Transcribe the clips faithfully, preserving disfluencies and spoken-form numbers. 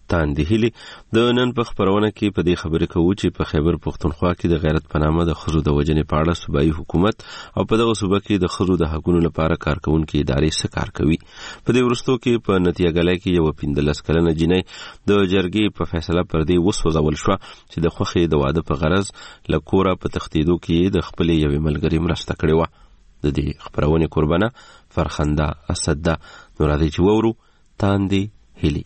تاندې هیلي د نن په خبرونه کې په دې خبرې کوو چې په خیبر پښتونخوا کې د غیرت په نامه د ښځو د وژنې په اړه صوبایي حکومت او په دغه صوبه کې د ښځو د حقوقو لپاره کارکونکي ادارې څه کار کوي. په دې وروستو کې په نتیجه ګلای کې یو پنځلس کلنه جنۍ د جرګې په فیصله پر دې وسوځول شو چې د خوخي د واده په غرض له کوره په تختیدو کې د خپل یوې ملګري مرسته کړې و. د دې خبرونه قربانه فرخنده اسد ده. نو راځي چې وورو تاندې هیلي.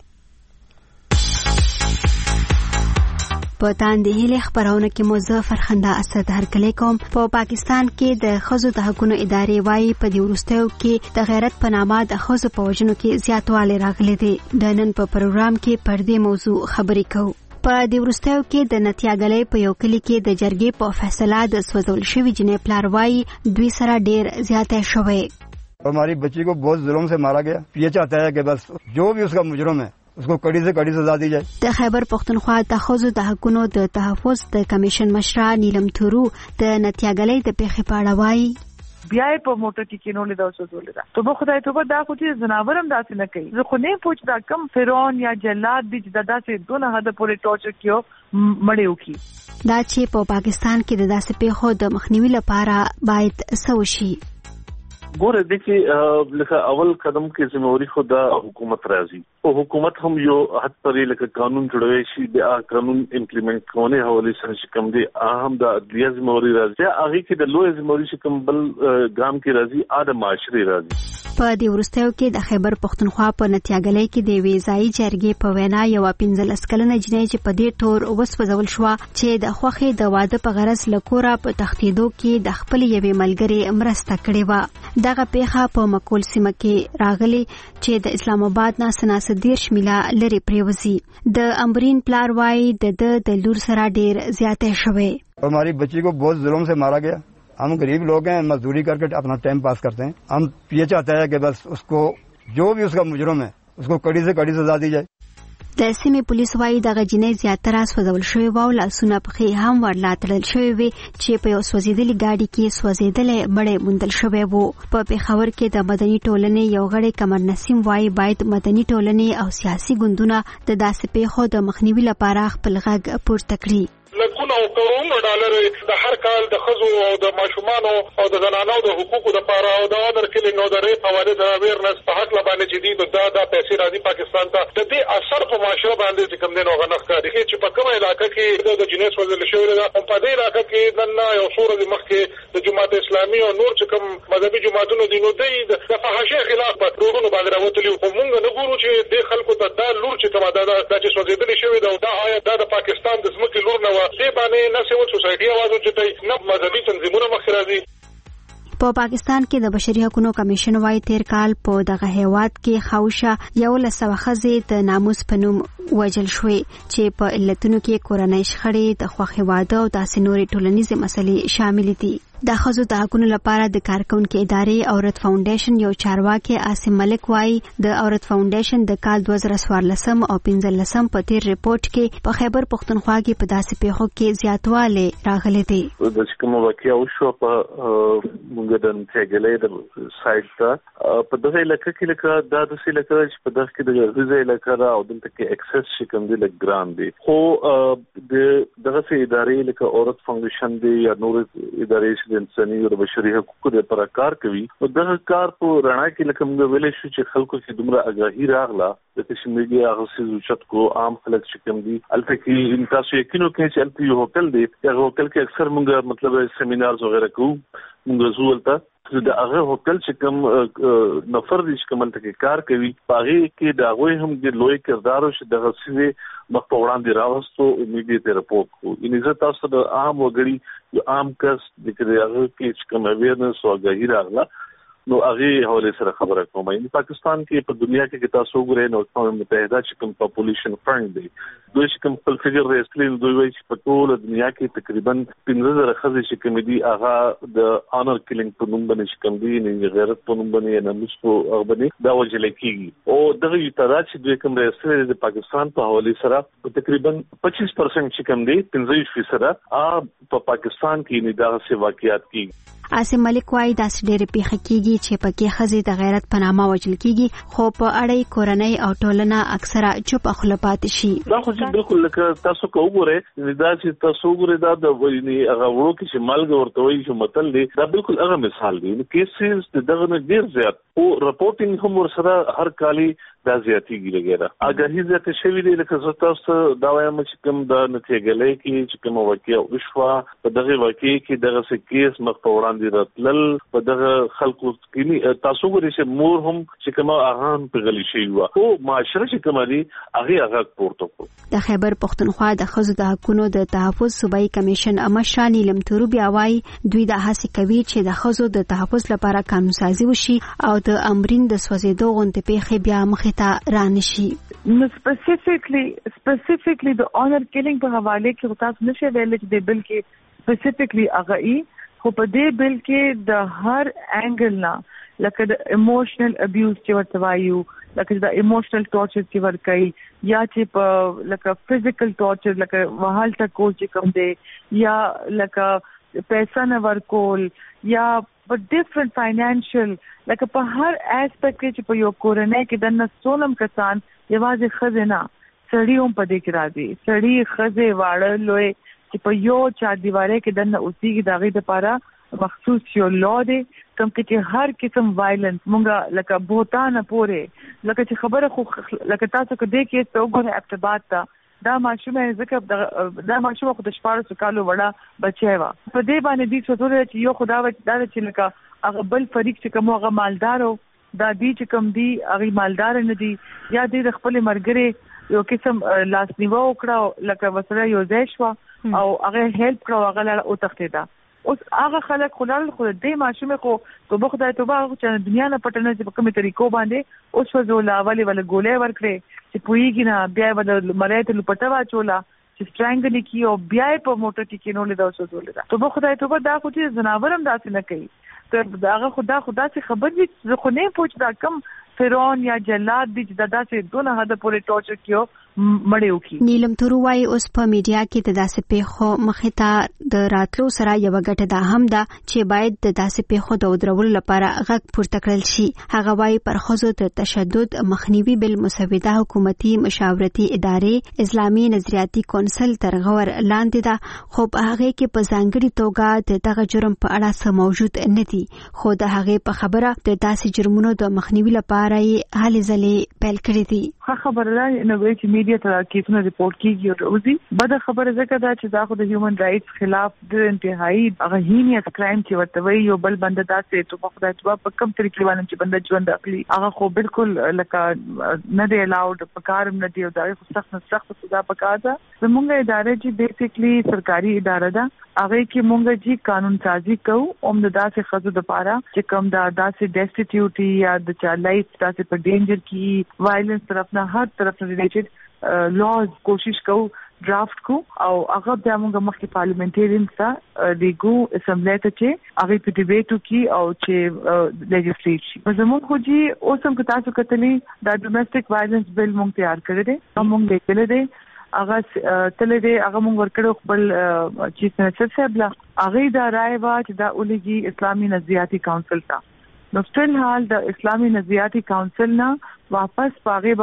په تاندې هیلي خبرونه کې مو زه فرخنده اسد هرکلی کوم. په پا پاکستان کې د ښځو د حقوقو ادارې وايي په دې وروستیو کې د غیرت په نامه د ښځو په وژنو کې زیاتوالی راغلی دی. د نن په پروګرام کې پر دې موضوع خبرې کوو. په دې وروستیو کې د نتیاګلې په یو کلی کې د جرګې په فیصله د سوځول شوی جنې پلار وايي دوی سره ډیر زیاته شوی. हमारी बच्ची को बहुत जुल्म से मारा गया. ये चाहता है कि बस जो भी उसका मुजरम है उसको कड़ी से कड़ी सजा दी जाए. د خیبر پښتونخوا د ښځو د حقوقو د تحفظ د کمیشن مشره نیلم تورو د نتیاګلې د پیښې په اړه وايي بیا په موټر کې کینولې دا وسولې دا ته به خدای ته به دا خو چې زناورم داسې نه کوي. زه خو نه پوښ دا کم فرعون یا جلاد دي چې داسې دونه حد پورې ټورچر کیو مړیو کی. دا چې په پا پاکستان کې د داسې پیښو د مخنیوي لپاره باید څه وشي. ګوره د کې لکه اول قدم کې ذمہواری خو د حکومت راځي او حکومت هم یو حد پرې لکه قانون جوړوي شي د قانون امپلیمنٹ کونه حواله سره چې کوم دي اهم د عدلیه ذمہواری راځي هغه کې د لوی ذمہواری چې کوم بل ګام کې راځي اده معاشري راځي. په دې وروستیو کې د خیبر پښتونخوا په نتیاګلې کې د ویزای جرګې په وینا یو پنځلس کلنه جنۍ چې په دې تور وسوځول شو چې د خوخي د واده په غرض لکوره په تختیدو کې د خپل یوې ملګری مرسته کړې و. دغه پیښه په مکول سیمه کې راغلی چې د اسلام آباد نه سناسدیر شمیله لري پریوزي. د امبرین پلار وايي د د لور سره ډیر زیاته شوی. हमारी बच्ची को बहुत जुल्म से मारा गया. हम गरीब लोग हैं, मजदूरी करके अपना टाइम पास करते हैं. हम ये चाहते हैं कि बस उसको जो भी उसका मुजरम है उसको कड़ी से कड़ी सजा दी जाए. د سیمې پولیس وايي دغه جنۍ زیاتره سوځول شوی و او لاسونه پخې هم ورلا تړل شوی وي چې په یو سوځېدلې ګاډي کې سوځېدلې مړی موندل شوی و. په پېښور کې د مدني ټولنې یو غړی قمر نسیم وايي باید مدني ټولنې او سیاسي ګوندونه د داسې پیښو د مخنیوي لپاره خپل غږ پورته کړي. لکونه او کروڑونه ډالر د هر کال د ښځو او د ماشومانو او د زنانو د حقوقو لپاره او د اندر کلینګ او د ریپ حواله د اویرنس په حق باندې چې دي دا د پیسې راځي پاکستان ته د دې اثر په معاشره باندې چې کوم دین او غنښت کوي چې په کومه علاقې کې د جنیس وزل شوی دا په دې علاقې کې نن یو صورت مخکې د جماعت اسلامي او نور چې کوم مذهبي جماعتونو دي نو د فحاشۍ خلاف په ټولونو باندې راوتلي او موږ نه ګورو چې د خلکو ته دا لور چې کومه دا چې سوځېدلې شوی دا دا آیا د پاکستان د ځمکې لور نه دې باندې نه سیول سوسایټي اوازو چې نه مذهبي تنظیمونه مخ راځي. په پاکستان کې د بشري حقوقو کمیشن وايي تیر کال په دغه هیواد کې خوشه یو لسو ښځې د ناموس په نوم وژل شوې چې په علتونو کې کورنۍ شخړې د خوښې واده او داسې نورې ټولنیزې مسلې شامل دي. د ښځو د حقوقو لپاره د کارکونکو ادارې عورت فاونډیشن یو چارواکي عاصم ملک وايي د عورت فاونډیشن د کال دوه زره څوارلسم او پنځلسم په تیر ریپورت کې په خیبر پښتونخوا کې په داسې پیښو کې زیاتوالی راغلی دی. د کومه واقعیا وشو په موږ د نتیاګلې د سایت ته په دغه علاقې کې لکه دا د څه لکه چې په دغه کې د غزې علاقې او دلته کې اکسس شي کوم دی لک ګران دی خو د دغه ادارې لکه عورت فاونډیشن دی یا نور ادارې د انساني او بشري حقوقو لپاره کار کوي او دغه کار په رڼا کې لکه موږ ویلې شو چې خلکو کې دومره آگاهی راغله د تشمیږي هغه څه چت کو عام خلک چې کوم دي البته کې تاسو یقینو کې چې البته یو هوټل دی هغه هوټل کې اکثر موږ مطلب سیمینارز وغیرہ کوو موږ زولته د هغه هوټل چې کوم نفر دي چې کومل ته کار کوي هغه کې دا غوي هم د لوی کردار او د غسیزه مخ په وړاندې راوستو امیډیټ رپورټ کو ان عزت تاسو د عام وګړي یو عام کس د هغه کې چې کوم اویرنس او غیر راغله نو هغه حواله سره خبره کوم. ان پاکستان کې په دنیا کې تاسو وګورئ نو قوم متحده چې کوم پاپولیشن فرند دی دوی چې کوم خپل فګر ریسلین دوی وایي چې په ټول دنیا کې تقریبا پنځه زره ښځې چې کوم دي هغه د انر کلینګ په نوم باندې چې کوم دي نه غیرت په نوم باندې نه مسو هغه باندې دا وجل کیږي او دغه یو تعداد چې دوی کوم ریسلین د پاکستان په حواله سره تقریبا پچیس پرسنټ چې کوم دي پنځه فیصد په پاکستان کې نه دا څه واقعیت کیږي. عاصم ملک وايي داسې ډېرې پیښې کېږي کیږي چې پکې خزي د غیرت په نامه وژل کیږي خو په اړې کورنۍ او ټولنه اکثره چوپ خپل پاتې شي. دا خو بالکل لکه تاسو کو وګورئ دا چې تاسو وګورئ دا د ویني هغه ورو کې چې مالګ ورته وایي چې متل دی دا بالکل هغه مثال دی. کیسز دغه نه ډیر زیات او رپورټینګ هم ورسره هر کالي دا زیاتیږي لګیدا اګه زیات شوی دی لکه تاسو دا وایم چې کوم د نتیجې کې چې کوم واقعي وشوا په دغه واقعي کې دغه سکیس مخ په وړاندې راتلل په دغه خلکو کې تاسو ګورئ چې مور هم چې کوم اهان په غلي شي و او معاشره چې کوم دی هغه هغه پورته کو. د خیبر پختونخوا د ښځو د حقوقو د تحفظ صوبایي کمیشن امشران نیلم تورو بیا وايي دوی د هڅې کوي چې د ښځو د تحفظ لپاره قانون سازي وشي او د امرین د سوځېدو غونډې پیښې بیا مخې ته رانشي. نو سپیسیفیکلی سپیسیفیکلی د اونر کیلینګ په حواله کې تاسو نشه ویل چې د بل کې سپیسیفیکلی هغه ای خو په دې بل کې د هر انګل نه لکه د ایموشنل ابیوز چې ورته وایو لکه د ایموشنل ټارچر چې ورکړي یا چې په لکه فزیکل ټارچر لکه وهال ټکول چې کوم دی یا لکه پیسې نه ورکول یا په ډیفرنٹ فاینانشل لکه په هر اسپیکټ کې چې په یو کورنۍ کې د نسولم کسان یوازې خزینه سړی هم په دې کې راځي سړی خزه واړه لوی چې په یو چا دیواره کې د نه اوسېږي دغه لپاره مخصوص یو لا دی کوم چې هر قسم وایلنس مونږه لکه بوتانه پوره لکه چې خبره خو لکه تاسو کې دې کې ته وګورئ ارتباط ته دا ماشومه ځکه دا ماشومه خو د شپږ کالو وړه بچی و په دې باندې دې څه ډول چې یو خدا و دا چې لکه هغه بل فریق چې کوم هغه مالدارو دا دې چې کوم دی هغه مالدار نه دي یا دې خپل مرګره یو قسم لاس نیو وکړه لکه وسره یو ځای شو او هغه هیلپ کړو هغه لا او تختیدا اوس هغه خلک خلل خو دې ماشومه خو په خدای توبه چې دنیا نه پټنه چې په کومه طریقو باندې اوس وزول اولي ول ګولې ورکړي چې پویږي نه بیا ول مړې ته لپټه واچولا چې سټرانګل کی او بیا په موټر کې کینو لیدا اوس وزول دا ته په خدای توبه دا خو چې زناورم داسې نه کوي ته داغه خدا خدا څخه خبر دي زه خو نه پوښتنه کوم فرعون یا جلاد دي چې ددا سه دونه حد پورې ټورچر کیو مړیو کی. نیلم تروای اوس په میډیا کې د داسې پیښو مخې ته د راتلو سره یو غټه ده هم ده چې باید د داسې پیښو د ودرولو لپاره غږ پورته کړل شي. هغه وايي پر ښځو د تشدد مخنیوي بل مسوده حکومتي مشاورتي ادارې اسلامي نظریاتي کونسل تر غور لاندې ده خو په هغه کې په ځانګړي توګه د دغه جرم په اړه څه موجود نه دي خو د هغه په خبره د داسې جرمونو د مخنیوي لپاره یې هلې ځلې پیل کړې دي. خبره ده نو چې میډیا ته کیسونه ریپورت کیږي او روزي بده خبره ځکه دا چې دا خو د هیومن رائټس خلاف د انتهایی هغه هینیس کرایم چې ورته وي یو بل بنده داسې ته په خدای ته په کوم طریقې باندې چې بنده ژوند اخلي هغه خو بالکل لکه نه دی الاود په کارم نه دی او دا خو سخت سخت سزا پکار ده. زموږه ادارې چې بیسیکلی سرکاري اداره ده هغه کې مونږ چې قانون سازي کوو اوم د داسې خزو د پاره چې کوم دا داسې ډیسټیټیوټي یا د چا لایف داسې په ډینجر کې وایلنس طرف نه هر طرف نه ریلیټډ لاز کوشش کوو ډرافټ کو او هغه د موږ مخکې پارلیمنټریان ته دیګو اسمبلی ته چې هغه په ډیبیټو کې او چې لیجسلیټ شي. زموږ خو جی اوسم که تاسو کتلې دا ډومېسټک وایلنس بل موږ تیار کړی دی موږ لیکل دی هغه تلې دی هغه موږ ورکړو خپل چیف منسټر صاحب لا هغه دا رائے وا چې دا ولګي اسلامي نظریاتي کونسل ته نو فل حال د اسلامي نظریاتي کونسل نه واپس پاغه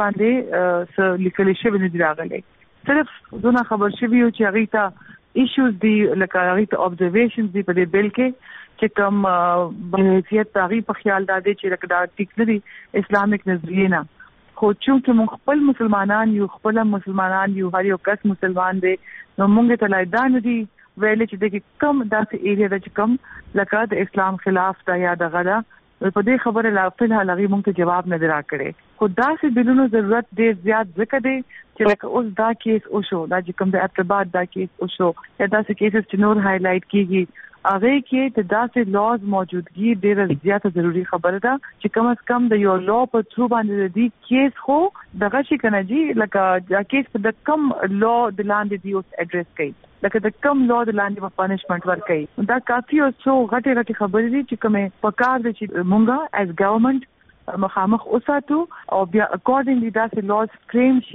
باندې لیکل شوی نه دی راغلی صرف دونه خبر شوی او چې هغه ته ایشوز دی لکه هغه ته ابزرویشنز دی په دې بل کې چې کوم بنیادیت تاریخ په خیال دادې چې لکه دا ټیک نه دی اسلامیک نظریه نه خو چې موږ خپل مسلمانان یو خپل مسلمانان یو هر یو کس مسلمان دی نو موږ ته لای دا نه دی ویل چې د کوم داسې ایریا د کوم لکه د اسلام خلاف دا یا دغه دا په دې خبره لا فل حال هغه موږ ته جواب نه راکړي خو داسې بلونو ضرورت ډېر زیات ځکه دی چې لکه اوس دا کیس او شو دا چې کوم د ارتباط دا کیس او شو یا داسې کیسز چې نور هایلایټ کیږي هغه کې د داسې لاز موجودګي ډېر زیاته ضروری خبره ده چې کم از کم د یو لا په تھرو باندې دی کیس خو دغه شي کنه جی لکه دا کیس په د کم لا د لاندې دی اوس اډریس کوي لکه د کم لا د لاندې په پنیشمنت ورکړي دا کافي او څو غټي غټي خبرې دي چې کومه پکار دي چې مونږه as government مخامخ اوساتو او بیا اکورډینګلی دا سه لاز فریم شي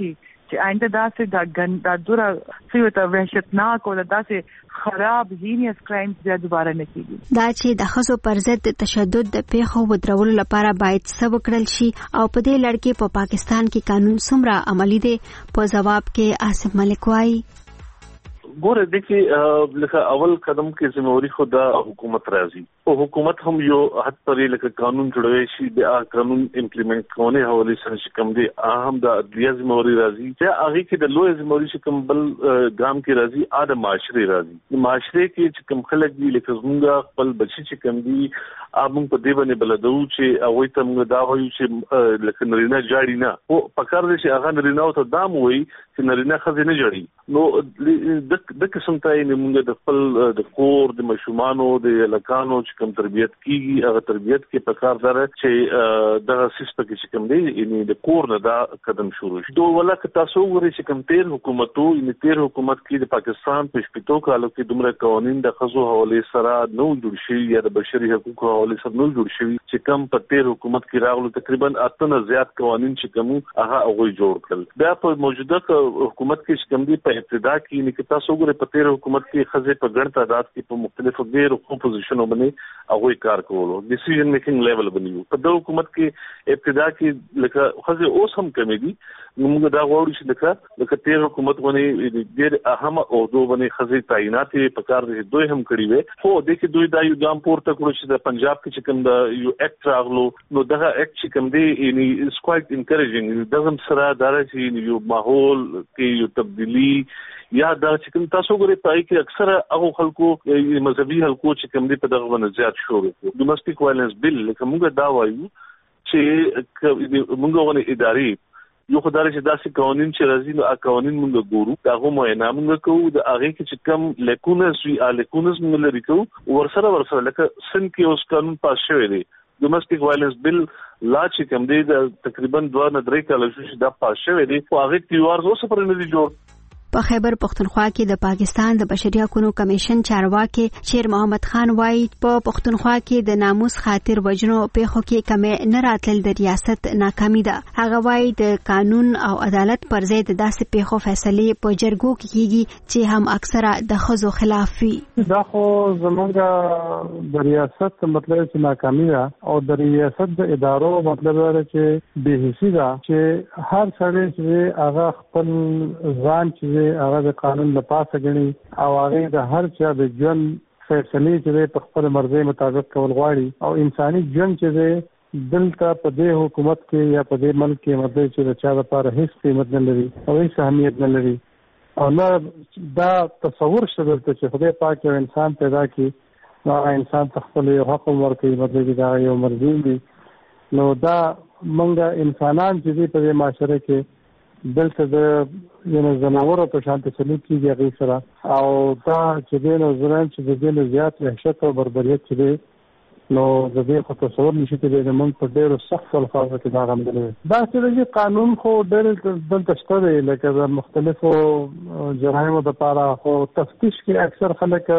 چې آینده داسې دا ګن دا دوره سویته وحشتناک او داسې خراب هینیس کرایم بیا دوباره نه کیږي. دا چې د ښځو پر ضد تشدد د پیښو ودرولو لپاره باید څه وکړل شي او په دې لړ کې په پاکستان کې قانون څومره عملی دی، په جواب کې آصف ملک وایي ګوره دغه لکه اول قدم کې ذمہواری خو د حکومت راځي او حکومت هم یو حد پرې لکه قانون جوړوي شي د قانون امپلیمنٹ کونه حواله سره شکم دي اهم د عدلیه ذمہواری راځي چې هغه کې د لوی ذمہواری شکم بل ګام کې راځي ا د معاشري راځي معاشري کې چې کوم خلک دي لکه زموږ خپل بچي چې کم دي امون په دې باندې بلدو چې هغه ته موږ دا وایو چې لکه نرینه جاړي نه او پکار دي چې هغه نرینه او ته دام وایي چې نرینه خزینه جاړي نو د د قسم ته موږ د خپل د کور د مشومانو د لکانو چې کوم تربيت کیږي هغه تربيت کې پکار دار چې د سیستم کې کوم دی یعنی د کور نه دا قدم شروع شي دوه ولکه تاسو ورې چې کوم تیر حکومتو یعنی تیر حکومت کې د پاکستان په شپږو کالو کې دومره قوانين د خزو حواله سره نو جوړ شي یا د بشري حقوقو حواله سره نو جوړ شي چې کوم په تیر حکومت کې راغلو تقریبا اتنه زیات قوانين چې کوم هغه هغه جوړ کړل دا په موجوده حکومت کې کوم دی په ابتدا کې یعنی کې تاسو ګوره په تیر حکومت کې خزه په ګڼ تعداد کې په مختلفو غیر اپوزیشنو باندې هغه کار کولو ډیسیژن میکینګ لیول باندې په د حکومت کې ابتدا کې لکه خزه اوس هم کمی دي موږ دا غواړو چې لکه لکه تیر حکومت باندې ډېر اهم او دوه باندې خزه تعینات په کار دي دوی هم کړی وي خو د کې دوی دا یو ګام پورته کړو چې د پنجاب کې چې کوم د یو اکټ راغلو نو دغه اکټ چې کوم دی یعنی از کوایټ انکریجینګ دغه سره درته یو ماحول کې یو تبدیلی یا دا چې کوم تاسو غوړي پای کې اکثره هغه خلکو مذهبي خلکو چې کوم دي په دغه باندې زیات شروع کړو ډومېسټک وایلنس بل لکه موږ دا وایو چې موږ غوښنه اداري یو خدای چې داسې قوانين چې راځي نو قوانين موږ ګورو دا هم معاینه موږ کوو د هغه کې چې کوم لیکونس وی الیکونس موږ لري کوو ورسره ورسره لکه سن کې اوس قانون پاس شوی دی ډومېسټک وایلنس بل لا چې کوم دی د تقریبا دوه نه درې کال شو دا پاس شوی دی او هغه تیوار اوس پر نه دی جوړ. په خیبر پختونخوا کې د پاکستان د بشري حقوقو کمیشن چارواکي شیر محمد خان وایي په پختونخوا کې د ناموس خاطر وجنو پیښو کې کمې نه راتل د ریاست ناکامي ده. هغه وایي د قانون او عدالت پر ضد داسې پیښو فیصله په جرګو کې کیږي چې هم اکثره د خزو خلاف وي. دا خو زموږ د ریاست مطلب چې ناکامي ده او د ریاست د ادارو مطلب دا چې بې حسي ده چې هر څړې چې هغه خپل ځان چې هغه د قانون له پاسه غني او هغه د هر چا د ژوند فیصله چې په خپل مرزي مطابق کول غواړي او انساني ژوند چې دلته په دې حکومت کې یا په دې ملک کې مطلب چې د چا لپاره هیڅ قیمت نه لري او هیڅ اهمیت نه لري او نه دا تصور شته چې خدای پاک یو انسان پیدا کړي نو هغه انسان خپل یو حق ورکړي مطلب دا یو مرزي دی نو دا موږ انسانان چې په دې معاشره کې دلته د یو زناور په شان ته سلوک کیږي هغه سره او دا چې د نو زران چې د دې زیات وحشت او بربریت چې نو د دې په تصور نشي ته د موږ په ډېر سخت الفاظو کې دا غندل دا چې قانون خو ډېر دلته شته لکه د مختلفو جرایمو لپاره خو تفتیش کې اکثر خلک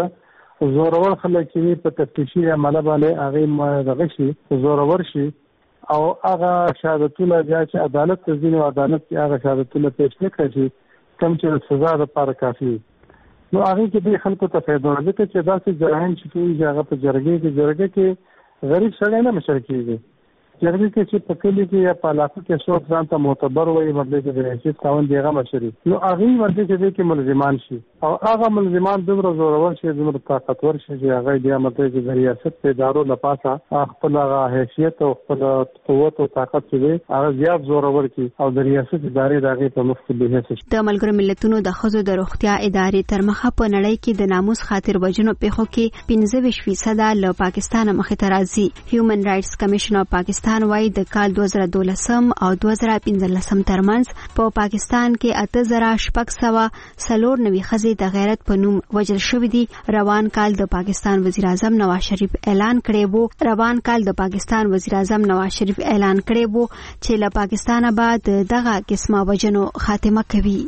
زورور خلک چې په تفتیشي عمله باندې هغه دغه شي زورور شي او هغه شهادتونه چې عدالت ته ځینو عدالت کې هغه شهادتونه پیش نه کړي کوم چې سزا لپاره کافي نو هغه کې د خلکو ته فائدہ ورکړي چې داسې جرایم چې کوي هغه په جرګې کې جرګې کې غریب سړی نه مشارکېږي جرګې کې چې په کلی کې یا په علاقه کې څوک ځان ته معتبر وایي مطلب چې د حیثیت خاوند دی هغه مشري نو هغه مطلب چې کې ملزمان شي او هغه ملزمان دومره زورور شي دومره طاقتور شي چې هغه بیا مطلب چې د ریاست په ادارو لپاسه خپل هغه حیثیت او خپل قوت او طاقت چې هغه زیات زورور کی او د ریاست ادارې دغه په مخ کې به هڅه د ملګرو ملتونو د خزو د روغتیا ادارې تر مخه په نړۍ کې د ناموس خاطر وجنو پیښو کې پنځه ویشت فیصد له پاکستان مخې ته راځي. هیومن رائټس کمیشن اف پاکستان وایي د کال دوه زره دولسم او دوه زره پنځلسم ترمنځ په پاکستان کې اته زره شپږ سوه څلور نوي ښځې د غیرت په نوم وژل شوې دي. روان کال د پاکستان وزیر اعظم نواز شریف اعلان کړی وو روان کال د پاکستان وزیر اعظم نواز شریف اعلان کړی وو چې له پاکستان بعد دغه قسمه وژنو خاتمه کوي.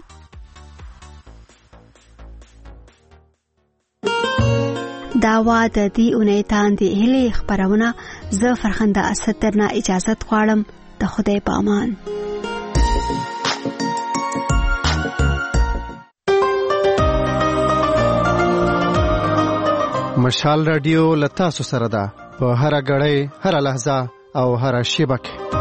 دا وا د دې اونۍ تاندې هلي خبرونه زه فرخنده اسد درنه اجازت غواړم د خدای په امان. مشال رادیو لتا سره ده په هر غړې هر لحظه او هر شیبه کې